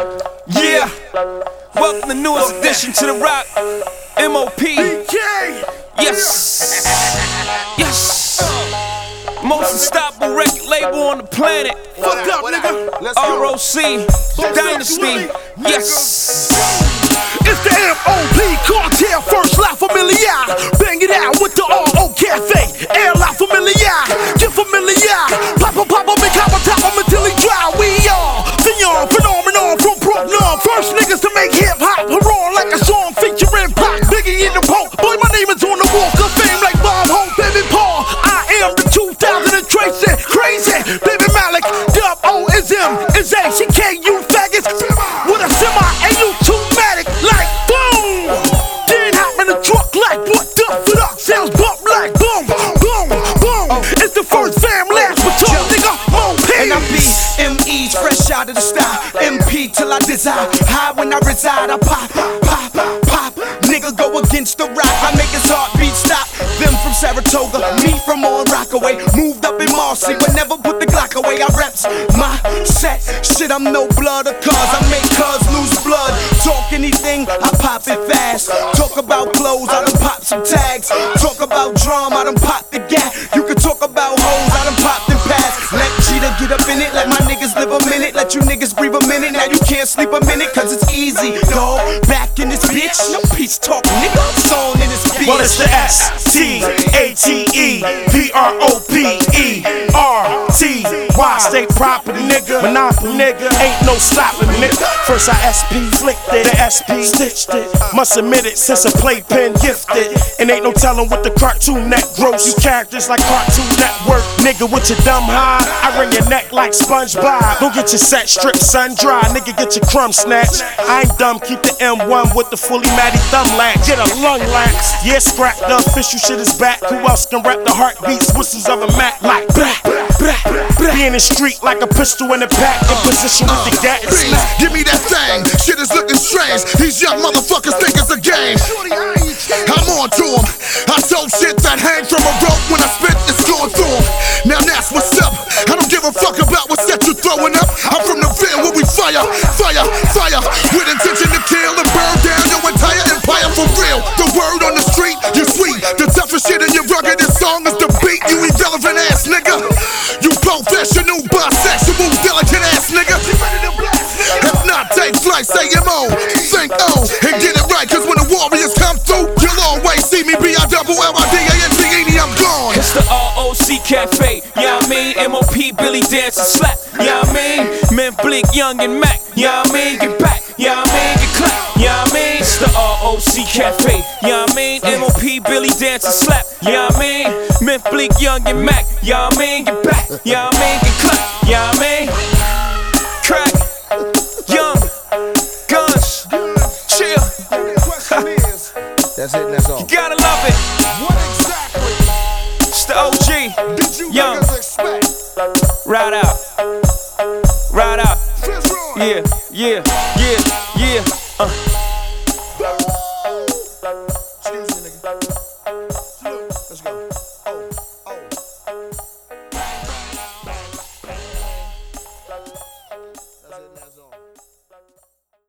Yeah, welcome the newest addition to the rock, MOP. Yes, yes. Most unstoppable record label on the planet. Fuck up, nigga. ROC Dynasty. Yes. It's the MOP Cartel, first La Familia. Bang it out with the RO Cafe. Air La Familia, get familiar. Pop em, make hop on top 'em until he dry. We are the phenomenon from Brooklyn. First niggas to make hip hop. Hurrah like a song featuring Pac, Biggie in the Pope. Boy, my name is on the walk of fame like Bob Hope, Baby Paul. I am the 2000 and Tracy, crazy. Baby Malik, Dub O is M, is A, CK, you faggots. With a semi, and you two-matic, like boom. Then hop in the truck like what the fuck? Sounds bump like boom, boom, boom. It's the first fam last baton, nigga, MOP. And I'm BME's fresh out of the style. MP till I desire. High when I reside, I pop, pop, pop. Nigga go against the rock, I make his heartbeat stop. Them from Saratoga, me from on Rockaway. Moved up in Marcy, but never put the Glock away. I reps my set. Shit, I'm no blood of cuz. I make cuz lose blood. Talk anything, I pop it fast. Talk about clothes, I done pop some tags. Talk about drum, I done pop the gap. You can talk about hoes, I done pop them pass. Let Cheetah get up in it, let my niggas live a minute. Let you niggas breathe a minute, now you can't sleep a minute. Cause it's easy, dawg. Back in this bitch, no peace talk, nigga. Song in this bitch. Well, it's the STATEPROPERTY. State property, nigga. Monopoly, nigga. Ain't no stopping, nigga. First I SP flicked it, the SP stitched it. Must admit it since a playpen gifted. And ain't no telling what the Cartoon Net gross. You characters like Cartoon Network. Nigga with your dumb high, I wring your neck like SpongeBob. Go get your set stripped, sun dry. Nigga get your crumb snatched. I ain't dumb, keep the M1 with the fully matty thumb latch. Get a lung lax. Yeah, scrap the official shit is back. Who else can rap the heartbeats, whistles of a Mac like blah, blah, blah. Be in the street like a pistol in the back, in position with the gat. Give me that thing, shit is looking strange. These young motherfuckers think it's a game. I'm on to them. I told shit that hang from a rope. When I spit, it's going through them. Now that's what's up. I don't give a fuck about what set you throwing up. I'm from the field where we fire, fire, fire. With intention to kill and burn down your entire empire for real. The word on the street, you sweet. The toughest shit in your ruggedest song is the beat. You irrelevant ass nigga. You professional, bisexual, delicate ass nigga. If not, take flight, say MO, think O, and get it right. Cause when the warriors come through, you'll always see me B-I-double-L-I-D-A-N-T-E-D, I'm gone. It's the ROC Cafe, yeah I mean, MOP, Billy Dance and Slap, yeah I mean, Men Blink, Young and Mac, yeah I mean, get back, yeah I mean, get clap, yeah I mean, it's the ROC Cafe, yeah I mean, MOP, Billy Dance and Slap, yeah I mean, Men Blink, Young and Mac, yeah I mean, get back, yeah I mean, get clap, yeah I mean, crack, young, guns, chill. That's it, that's all. You gotta love it. What exactly It's the OG. did you Young. niggas expect? Ride out. Ride out. Yeah, yeah, yeah.